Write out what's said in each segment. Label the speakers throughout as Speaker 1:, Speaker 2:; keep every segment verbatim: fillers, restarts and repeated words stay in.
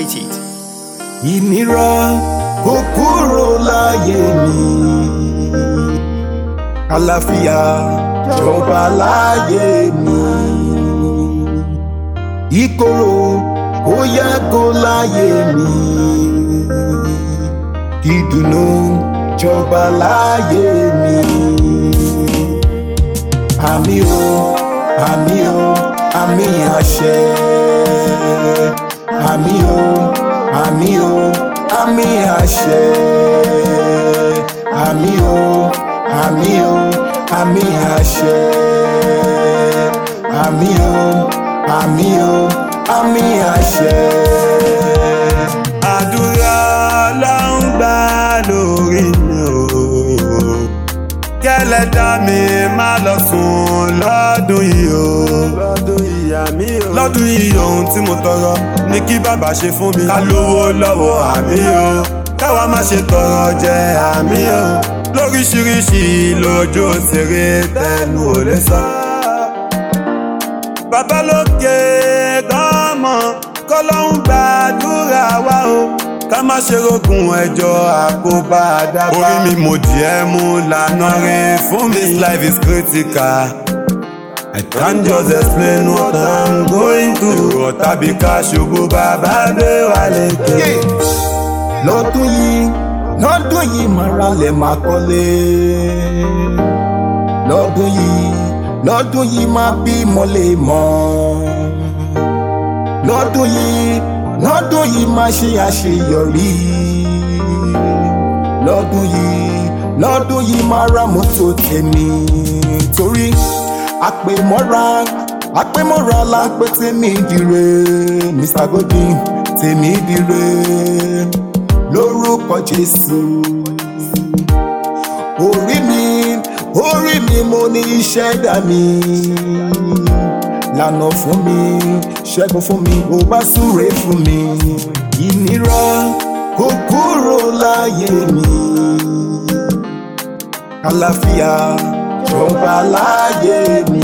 Speaker 1: Created.
Speaker 2: Ìnira kó kúrò láyé mi, àlàáfíà jọba láyé mi. Ìkorò kó yàgò láyé mi, ìdùnnú jọba láyé mi. Àmì o, àmì o, àmì àṣẹ. Àmì o, àmì o, àmì àṣẹ. Àmì o, àmì o, àmì àṣẹ. Àmì o, àmì o, àmì àṣẹ.
Speaker 3: Àdúrà là ń gbà lórí mi o, kẹ́lẹ́dá mi má lọ sùn lọ́dún yìí o. Lọ́dún yìí àmì o. Lọ́dún yìí ohun tí mo tọrọ ní kí bàbá ṣe fún mi. Ká lówó lọ́wọ́ àmì o, káwa má ṣe tọrọ jẹ àmì o. Lóríṣiríṣi lójú òṣèré tẹnu ò lè sọ. Bàbá lókè gbọ́mọ kọ́lọ́hún gbàdúrà wa o, ká má ṣe rógun ẹjọ́ àkóbá dábàá. Orí mi mo díẹ̀ mú lànà rẹ̀ fún mi. This life is critical, I can't just explain what I'm going through. Èrò tàbí ká ṣubú bàbá gbé wa lékè.
Speaker 2: Lọ́dún yìí, lọ́dún yìí máa ralẹ̀ máa kọ́lé. Lọ́dún yìí, lọ́dún yìí máa bímọ lè mọ́. Lọ́dún yìí, lọ́dún yìí máa ṣe àṣeyọrí. Lọ́dún yìí, lọ́dún yìí máa ra mọ́tò tèmi. Torí àpèmọ́ra, àpèmọ́ra la pé tèmi dire. Mister Godwin tèmi dire. Lórúkọ Jésù. Orí mi, orí mi mo ní ìṣẹ̀dá mi. Lànà fún mi, ṣẹ́gun fún mi, ó bá súre fún mi. Ìnira kó kúrò láyé mi, àlàáfíà jọba láyé mi.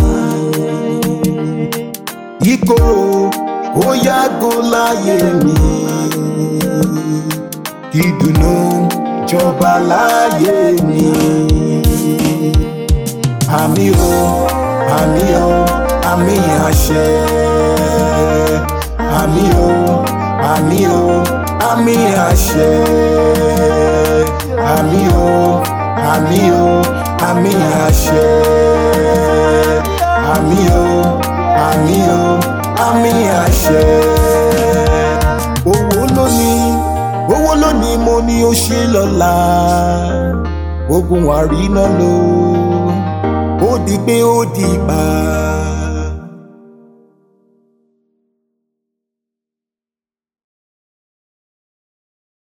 Speaker 2: Ìkorò kó yàgò láyé mi, ìdùnnú jọba láyé mi. Àmì o, àmì o, àmì àṣẹ. Àmì o, àmì o, àmì àṣẹ. Àmì o, àmì o, àmì àṣẹ. Àmì o, àmì o, àmì àṣẹ. Owó lónìí, owó lónìí mo ní ó ṣe lọ́la. Ogun àríná ló, ó di pé ó di gbà.